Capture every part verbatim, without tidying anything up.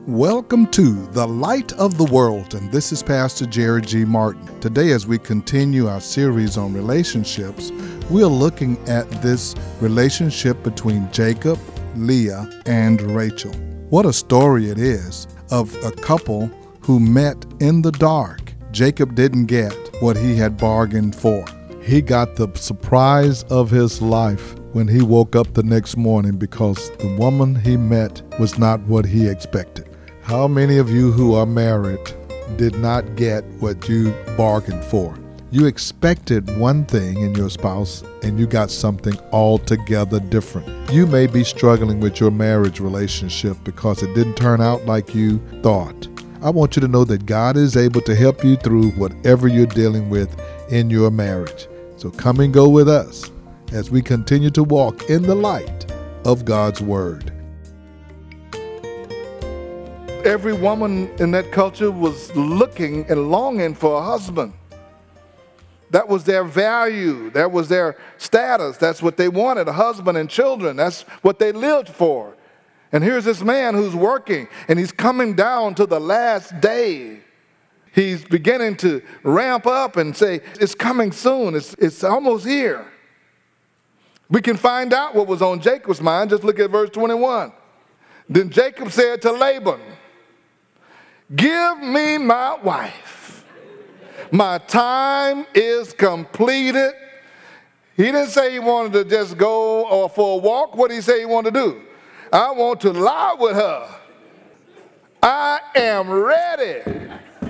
Welcome to The Light of the World, and this is Pastor Jerry G. Martin. Today, as we continue our series on relationships, we're looking at this relationship between Jacob, Leah, and Rachel. What a story it is of a couple who met in the dark. Jacob didn't get what he had bargained for. He got the surprise of his life when he woke up the next morning because the woman he met was not what he expected. How many of you who are married did not get what you bargained for? You expected one thing in your spouse and you got something altogether different. You may be struggling with your marriage relationship because it didn't turn out like you thought. I want you to know that God is able to help you through whatever you're dealing with in your marriage. So come and go with us as we continue to walk in the light of God's Word. Every woman in that culture was looking and longing for a husband. That was their value. That was their status. That's what they wanted, a husband and children. That's what they lived for. And here's this man who's working, and he's coming down to the last day. He's beginning to ramp up and say, it's coming soon. It's, it's almost here. We can find out what was on Jacob's mind. Just look at verse twenty-one. Then Jacob said to Laban, "Give me my wife. My time is completed." He didn't say he wanted to just go or for a walk. What did he say he wanted to do? I want to lie with her. I am ready.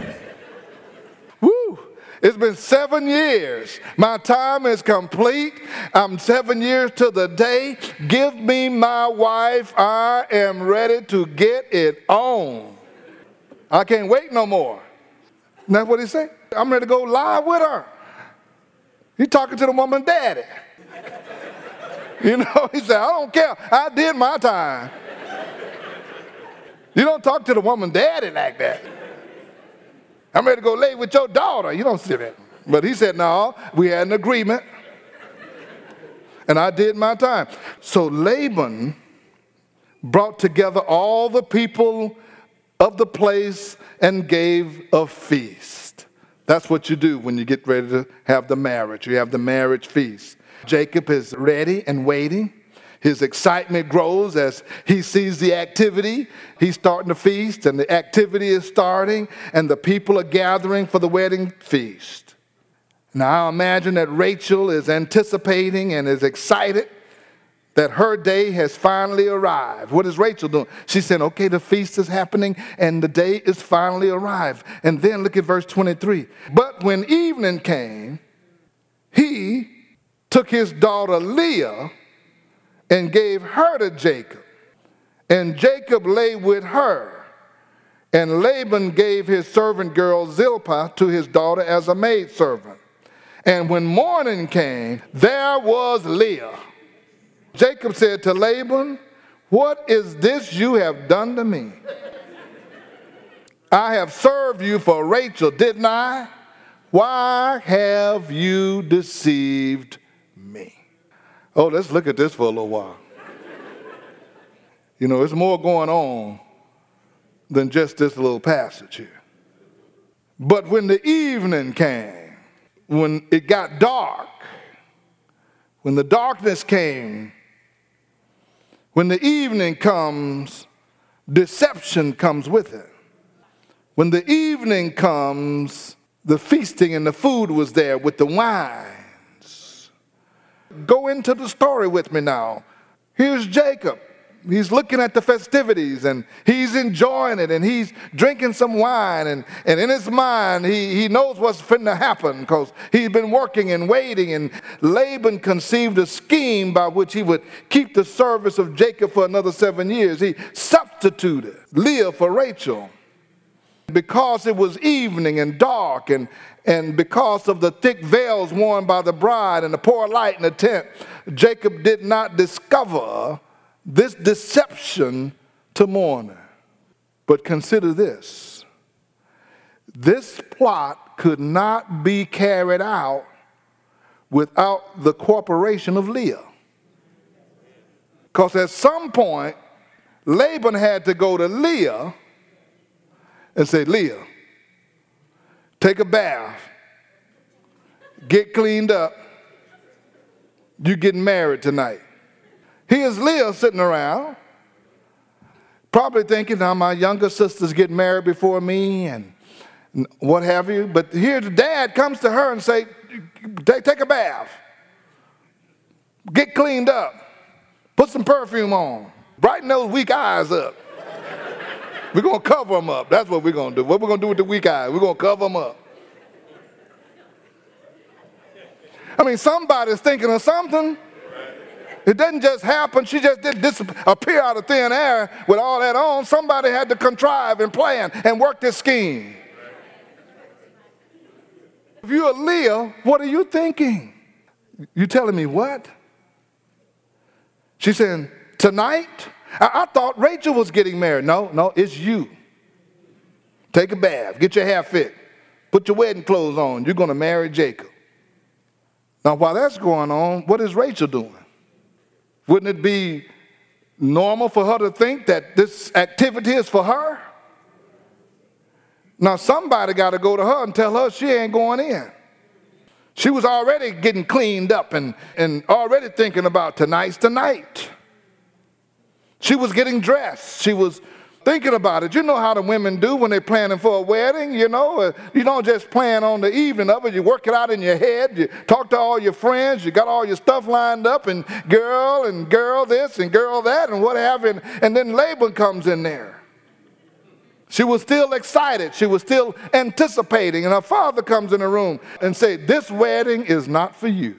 Woo! It's been seven years. My time is complete. I'm seven years to the day. Give me my wife. I am ready to get it on. I can't wait no more. That's what he said. I'm ready to go lie with her. He's talking to the woman's daddy. You know, he said, I don't care. I did my time. You don't talk to the woman's daddy like that. I'm ready to go lay with your daughter. You don't say that. But he said, no, we had an agreement. And I did my time. So Laban brought together all the people of the place and gave a feast. That's what you do when you get ready to have the marriage. You have the marriage feast. Jacob is ready and waiting. His excitement grows as he sees the activity. He's starting the feast, and the activity is starting, and the people are gathering for the wedding feast. Now I imagine that Rachel is anticipating and is excited that her day has finally arrived. What is Rachel doing? She's saying, okay, the feast is happening and the day is finally arrived. And then look at verse twenty-three. But when evening came, he took his daughter Leah and gave her to Jacob. And Jacob lay with her. And Laban gave his servant girl Zilpah to his daughter as a maidservant. And when morning came, there was Leah. Jacob said to Laban, "What is this you have done to me? I have served you for Rachel, didn't I? Why have you deceived me?" Oh, let's look at this for a little while. You know, there's more going on than just this little passage here. But when the evening came, when it got dark, when the darkness came, when the evening comes, deception comes with it. When the evening comes, the feasting and the food was there with the wines. Go into the story with me now. Here's Jacob. He's looking at the festivities and he's enjoying it and he's drinking some wine and, and in his mind he, he knows what's finna happen because he's been working and waiting, and Laban conceived a scheme by which he would keep the service of Jacob for another seven years. He substituted Leah for Rachel because it was evening and dark, and, and because of the thick veils worn by the bride and the poor light in the tent. Jacob did not discover this deception to morning. But consider this. This plot could not be carried out without the cooperation of Leah. Because at some point, Laban had to go to Leah and say, Leah, take a bath, get cleaned up, you getting married tonight. Here's Leah sitting around, probably thinking, now my younger sister's getting married before me and what have you. But here the dad comes to her and say, take, take a bath, get cleaned up, put some perfume on, brighten those weak eyes up. We're going to cover them up. That's what we're going to do. What we're going to do with the weak eyes, we're going to cover them up. I mean, somebody's thinking of something. It doesn't just happen. She just didn't disappear out of thin air with all that on. Somebody had to contrive and plan and work this scheme. If you're Leah, what are you thinking? You telling me what? She's saying, tonight? I, I thought Rachel was getting married. No, no, it's you. Take a bath. Get your hair fixed. Put your wedding clothes on. You're going to marry Jacob. Now, while that's going on, what is Rachel doing? Wouldn't it be normal for her to think that this activity is for her? Now, somebody got to go to her and tell her she ain't going in. She was already getting cleaned up and, and already thinking about tonight's the night. She was getting dressed. She was thinking about it. You know how the women do when they're planning for a wedding, you know. Uh, you don't just plan on the evening of it. You work it out in your head. You talk to all your friends. You got all your stuff lined up and girl and girl this and girl that and what have you. And, and then Laban comes in there. She was still excited. She was still anticipating. And her father comes in the room and says, this wedding is not for you.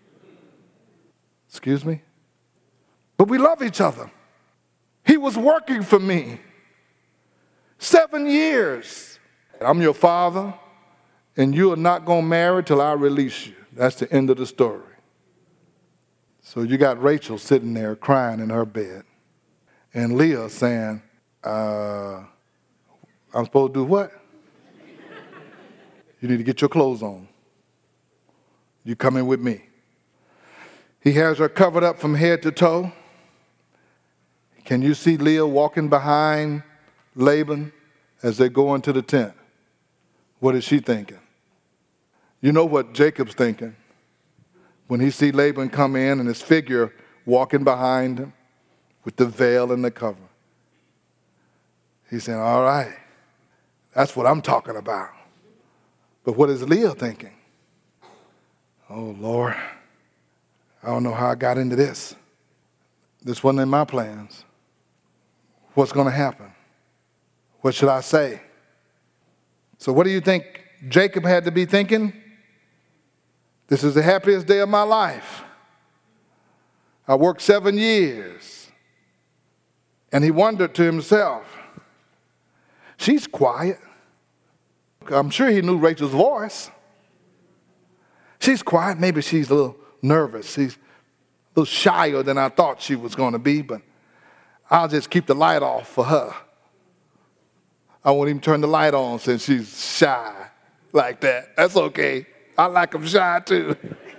Excuse me? But we love each other. He was working for me. Seven years. I'm your father, and you are not going to marry till I release you. That's the end of the story. So you got Rachel sitting there crying in her bed, and Leah saying, uh, I'm supposed to do what? You need to get your clothes on. You coming with me. He has her covered up from head to toe. Can you see Leah walking behind Laban as they go into the tent? What is she thinking? You know what Jacob's thinking when he see Laban come in and his figure walking behind him with the veil and the cover. He's saying, all right, that's what I'm talking about. But what is Leah thinking? Oh, Lord, I don't know how I got into this. This wasn't in my plans. What's going to happen? What should I say? So what do you think Jacob had to be thinking? This is the happiest day of my life. I worked seven years. And he wondered to himself, she's quiet. I'm sure he knew Rachel's voice. She's quiet. Maybe she's a little nervous. She's a little shyer than I thought she was going to be, but I'll just keep the light off for her. I won't even turn the light on since she's shy like that. That's okay. I like them shy too.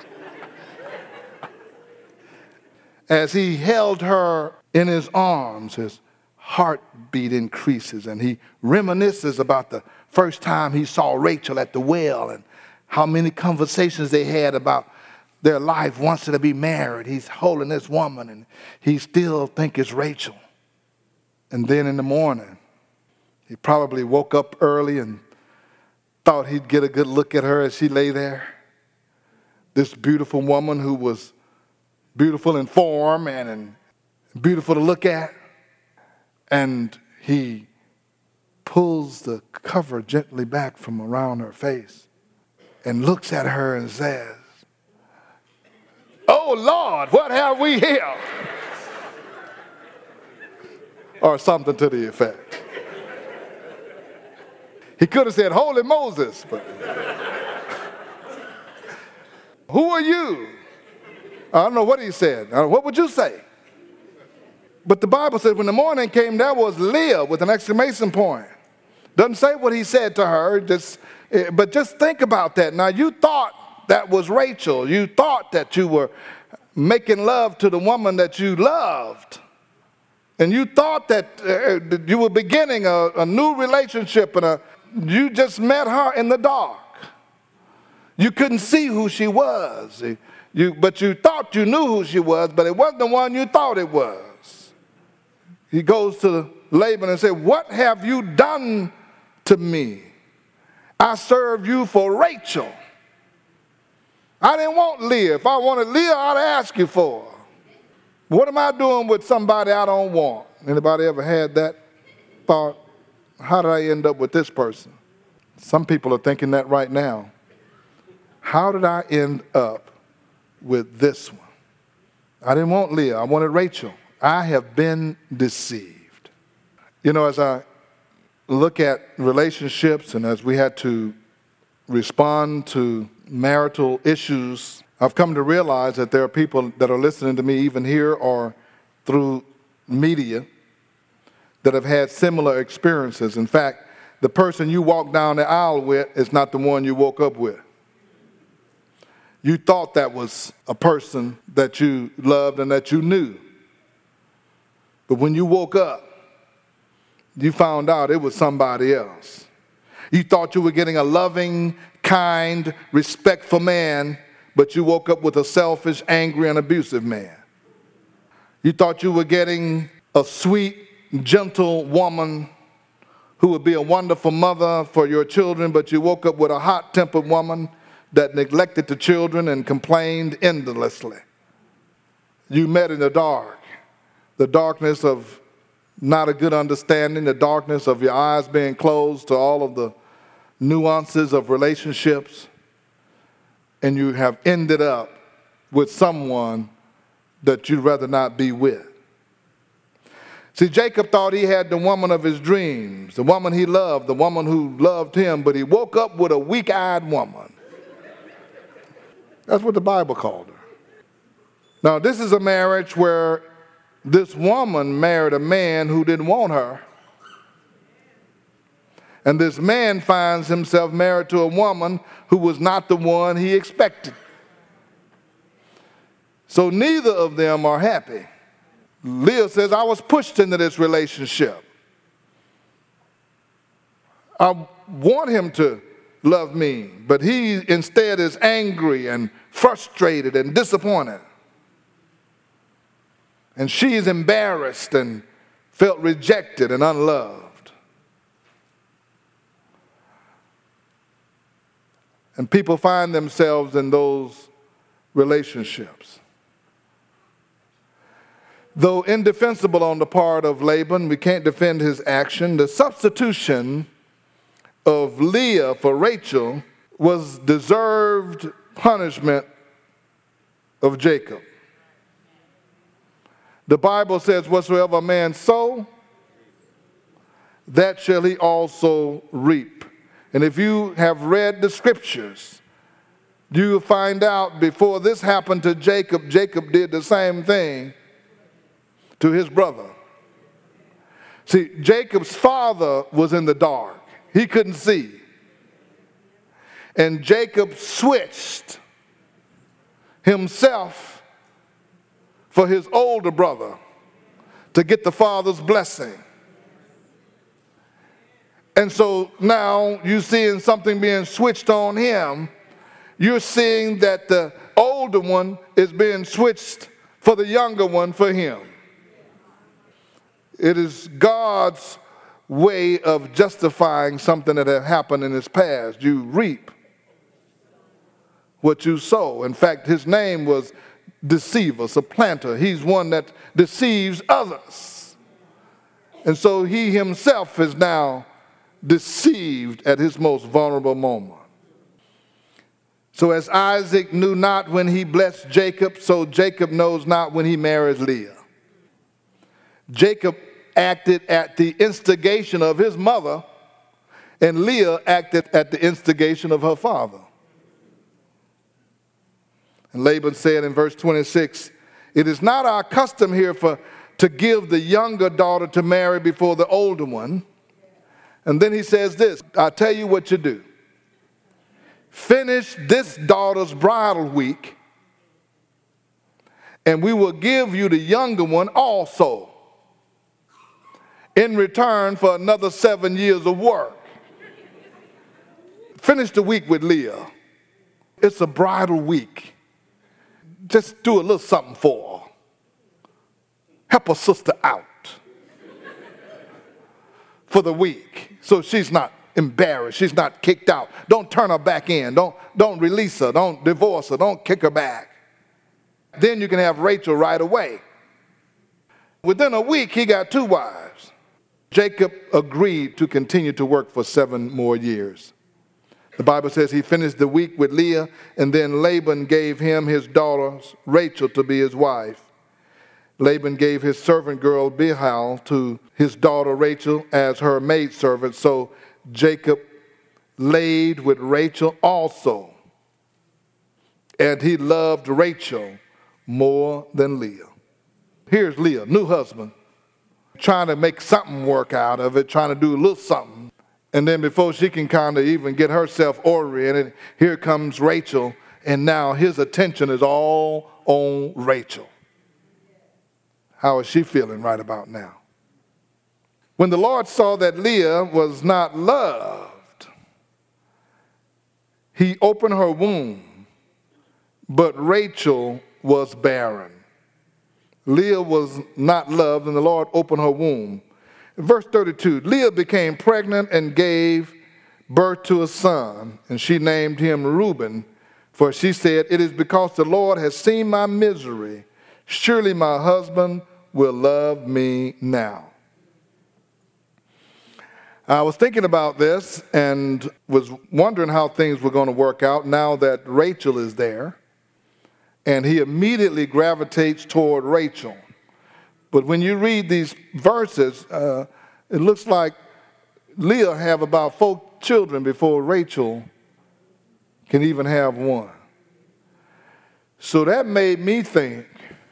As he held her in his arms, his heartbeat increases, and he reminisces about the first time he saw Rachel at the well and how many conversations they had about their life wants to be married. He's holding this woman, and he still thinks it's Rachel. And then in the morning, he probably woke up early and thought he'd get a good look at her as she lay there. This beautiful woman who was beautiful in form and, and beautiful to look at. And he pulls the cover gently back from around her face and looks at her and says, oh, Lord, what have we here? Or something to the effect. He could have said, Holy Moses, but who are you? I don't know what he said. What would you say? But the Bible says when the morning came, there was Leah with an exclamation point. Doesn't say what he said to her, just, but just think about that. Now, you thought that was Rachel. You thought that you were making love to the woman that you loved. And you thought that uh, you were beginning a, a new relationship, and a, you just met her in the dark. You couldn't see who she was, you, but you thought you knew who she was, but it wasn't the one you thought it was. He goes to Laban and said, "What have you done to me? I served you for Rachel. I didn't want Leah. If I wanted Leah, I'd ask you for her. What am I doing with somebody I don't want?" Anybody ever had that thought? How did I end up with this person? Some people are thinking that right now. How did I end up with this one? I didn't want Leah. I wanted Rachel. I have been deceived. You know, as I look at relationships and as we had to respond to marital issues, I've come to realize that there are people that are listening to me even here or through media that have had similar experiences. In fact, the person you walk down the aisle with is not the one you woke up with. You thought that was a person that you loved and that you knew. But when you woke up, you found out it was somebody else. You thought you were getting a loving, kind, respectful man, but you woke up with a selfish, angry, and abusive man. You thought you were getting a sweet, gentle woman who would be a wonderful mother for your children, but you woke up with a hot-tempered woman that neglected the children and complained endlessly. You met in the dark, the darkness of not a good understanding, the darkness of your eyes being closed to all of the nuances of relationships, and you have ended up with someone that you'd rather not be with. See, Jacob thought he had the woman of his dreams, the woman he loved, the woman who loved him, but he woke up with a weak-eyed woman. That's what the Bible called her. Now, this is a marriage where this woman married a man who didn't want her. And this man finds himself married to a woman who was not the one he expected. So neither of them are happy. Leah says, "I was pushed into this relationship. I want him to love me, but he instead is angry and frustrated and disappointed. And she is embarrassed and felt rejected and unloved." And people find themselves in those relationships. Though indefensible on the part of Laban, we can't defend his action. The substitution of Leah for Rachel was deserved punishment of Jacob. The Bible says, "Whatsoever a man sow, that shall he also reap." And if you have read the scriptures, you will find out before this happened to Jacob, Jacob did the same thing to his brother. See, Jacob's father was in the dark. He couldn't see. And Jacob switched himself for his older brother to get the father's blessing. And so now you're seeing something being switched on him. You're seeing that the older one is being switched for the younger one for him. It is God's way of justifying something that had happened in his past. You reap what you sow. In fact, his name was deceiver, supplanter. He's one that deceives others. And so he himself is now deceived at his most vulnerable moment. So as Isaac knew not when he blessed Jacob, so Jacob knows not when he marries Leah. Jacob acted at the instigation of his mother, and Leah acted at the instigation of her father. And Laban said in verse twenty-six, "It is not our custom here for to give the younger daughter to marry before the older one." And then he says this, "I'll tell you what you do. Finish this daughter's bridal week, and we will give you the younger one also." in return for another seven years of work. Finish the week with Leah. It's a bridal week. Just do a little something for her. Help a sister out for the week so she's not embarrassed, she's not kicked out. Don't turn her back in. Don't, don't release her. Don't divorce her. Don't kick her back. Then you can have Rachel right away. Within a week, he got two wives. Jacob agreed to continue to work for seven more years. The Bible says he finished the week with Leah, and then Laban gave him his daughter Rachel to be his wife. Laban gave his servant girl Bilhah to his daughter Rachel as her maidservant, so Jacob laid with Rachel also. And he loved Rachel more than Leah. Here's Leah, new husband, trying to make something work out of it, trying to do a little something. And then before she can kind of even get herself oriented, here comes Rachel, and now his attention is all on Rachel. How is she feeling right about now? When the Lord saw that Leah was not loved, he opened her womb, but Rachel was barren. Leah was not loved, and the Lord opened her womb. Verse thirty-two, Leah became pregnant and gave birth to a son, and she named him Reuben, for she said, it is because the Lord has seen my misery. Surely my husband will love me now. I was thinking about this and was wondering how things were going to work out now that Rachel is there. And he immediately gravitates toward Rachel. But when you read these verses, uh, it looks like Leah have about four children before Rachel can even have one. So that made me think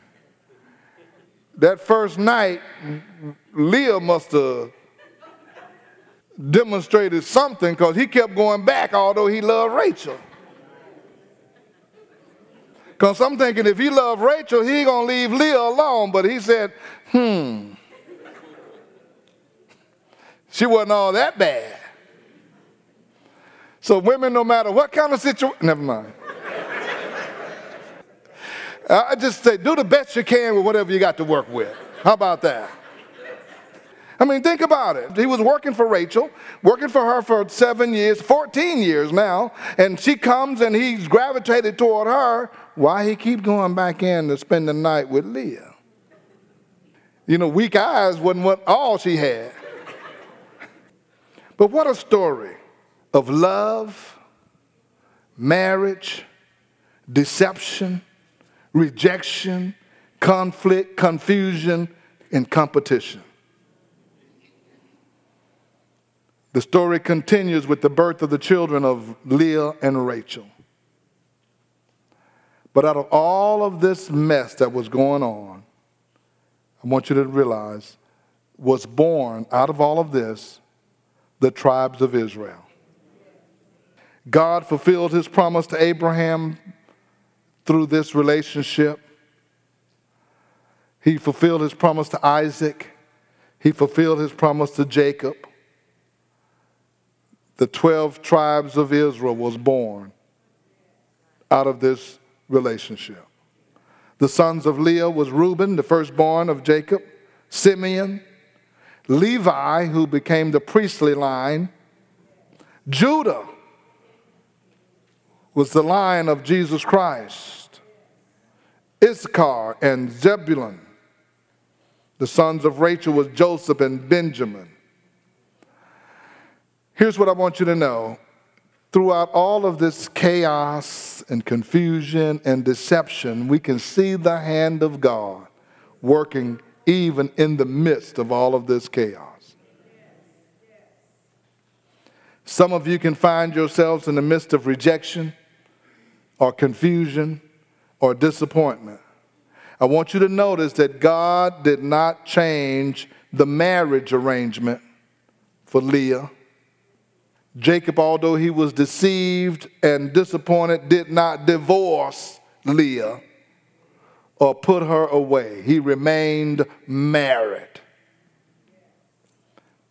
that first night, Leah must have demonstrated something because he kept going back although he loved Rachel. Because I'm thinking if he loved Rachel, he ain't going to leave Leah alone. But he said, hmm, she wasn't all that bad. So women, no matter what kind of situation, never mind. I just say, do the best you can with whatever you got to work with. How about that? I mean, think about it. He was working for Rachel, working for her for seven years, fourteen years now, and she comes and he's gravitated toward her. Why he keep going back in to spend the night with Leah? You know, weak eyes wasn't what all she had. But what a story of love, marriage, deception, rejection, conflict, confusion, and competition. The story continues with the birth of the children of Leah and Rachel. But out of all of this mess that was going on, I want you to realize, was born out of all of this, the tribes of Israel. God fulfilled his promise to Abraham through this relationship. He fulfilled his promise to Isaac. He fulfilled his promise to Jacob. The twelve tribes of Israel was born out of this relationship. The sons of Leah was Reuben, the firstborn of Jacob, Simeon, Levi, who became the priestly line. Judah was the line of Jesus Christ. Issachar and Zebulun. The sons of Rachel was Joseph and Benjamin. Here's what I want you to know. Throughout all of this chaos and confusion and deception, we can see the hand of God working even in the midst of all of this chaos. Some of you can find yourselves in the midst of rejection or confusion or disappointment. I want you to notice that God did not change the marriage arrangement for Leah. Jacob, although he was deceived and disappointed, did not divorce Leah or put her away. He remained married.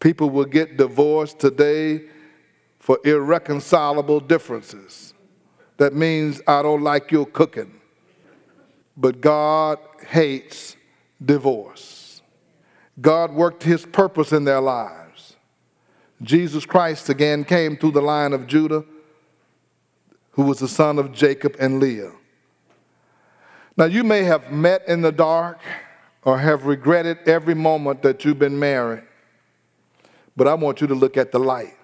People will get divorced today for irreconcilable differences. That means I don't like your cooking. But God hates divorce. God worked his purpose in their lives. Jesus Christ again came through the line of Judah, who was the son of Jacob and Leah. Now, you may have met in the dark or have regretted every moment that you've been married, but I want you to look at the light.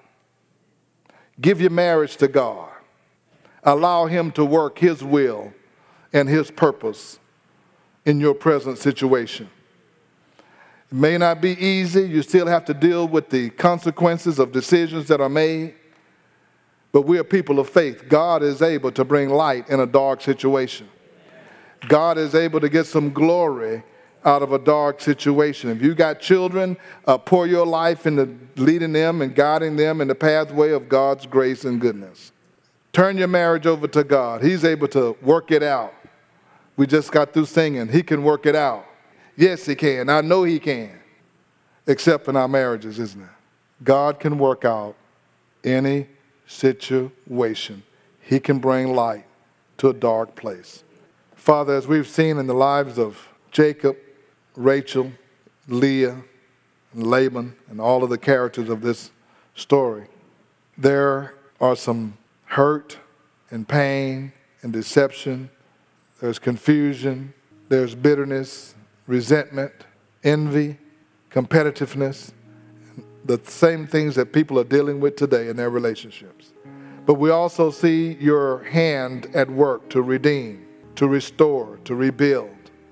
Give your marriage to God. Allow him to work his will and his purpose in your present situation. It may not be easy. You still have to deal with the consequences of decisions that are made. But we are people of faith. God is able to bring light in a dark situation. God is able to get some glory out of a dark situation. If you got children, uh, pour your life into leading them and guiding them in the pathway of God's grace and goodness. Turn your marriage over to God. He's able to work it out. We just got through singing. He can work it out. Yes, he can. I know he can. Except in our marriages, isn't it? God can work out any situation. He can bring light to a dark place. Father, as we've seen in the lives of Jacob, Rachel, Leah, and Laban, and all of the characters of this story, there are some hurt and pain and deception. There's confusion. There's bitterness, resentment, envy, competitiveness, the same things that people are dealing with today in their relationships. But we also see your hand at work to redeem, to restore, to rebuild,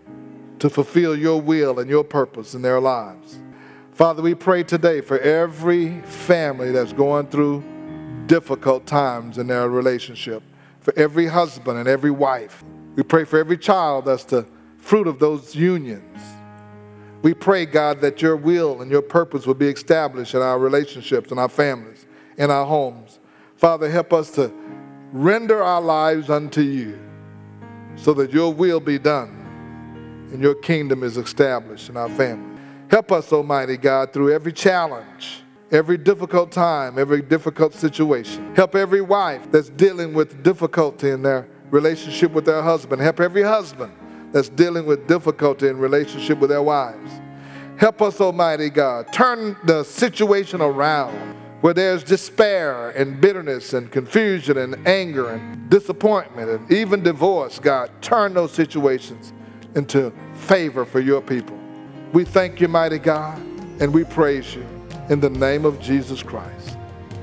to fulfill your will and your purpose in their lives. Father, we pray today for every family that's going through difficult times in their relationship, for every husband and every wife. We pray for every child that's the fruit of those unions. We pray, God, that your will and your purpose will be established in our relationships, in our families, in our homes. Father, help us to render our lives unto you so that your will be done and your kingdom is established in our family. Help us, Almighty God, through every challenge, every difficult time, every difficult situation. Help every wife that's dealing with difficulty in their relationship with their husband. Help every husband that's dealing with difficulty in relationship with their wives. Help us, Almighty God, turn the situation around where there's despair and bitterness and confusion and anger and disappointment and even divorce. God, turn those situations into favor for your people. We thank you, mighty God, and we praise you in the name of Jesus Christ.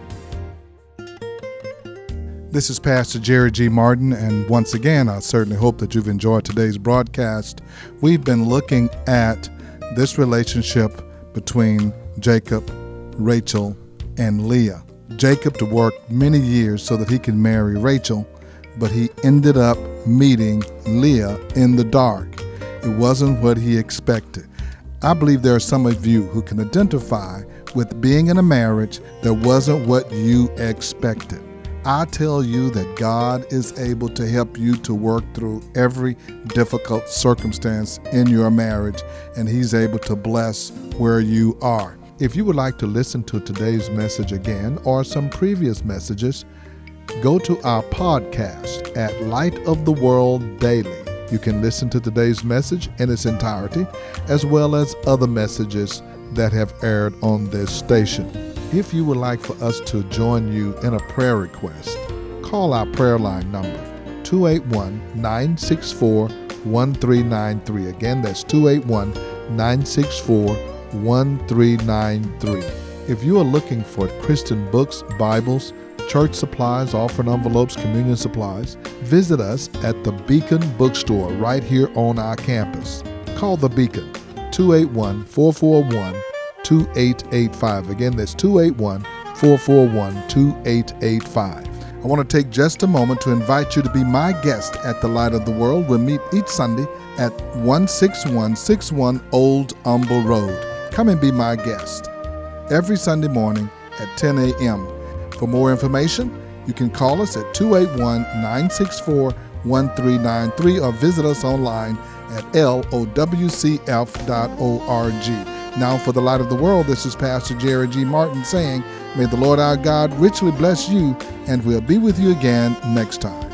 This is Pastor Jerry G. Martin, and once again, I certainly hope that you've enjoyed today's broadcast. We've been looking at this relationship between Jacob, Rachel, and Leah. Jacob to work many years so that he could marry Rachel, but he ended up meeting Leah in the dark. It wasn't what he expected. I believe there are some of you who can identify with being in a marriage that wasn't what you expected. I tell you that God is able to help you to work through every difficult circumstance in your marriage, and he's able to bless where you are. If you would like to listen to today's message again or some previous messages, go to our podcast at Light of the World Daily. You can listen to today's message in its entirety, as well as other messages that have aired on this station. If you would like for us to join you in a prayer request, call our prayer line number, two eight one, nine six four, one three nine three. Again, that's two eight one, nine six four, one three nine three. If you are looking for Christian books, Bibles, church supplies, offering envelopes, communion supplies, visit us at the Beacon Bookstore right here on our campus. Call the Beacon, two eight one, four four one, two eight eight five. Again, that's two eight one, four four one, two eight eight five. I want to take just a moment to invite you to be my guest at the Light of the World. We'll meet each Sunday at one six one six one Old Humble Road. Come and be my guest every Sunday morning at ten a.m. For more information, you can call us at two eight one, nine six four, one three nine three or visit us online at L O W C F dot org. Now for the Light of the World, this is Pastor Jerry G. Martin saying, may the Lord our God richly bless you, and we'll be with you again next time.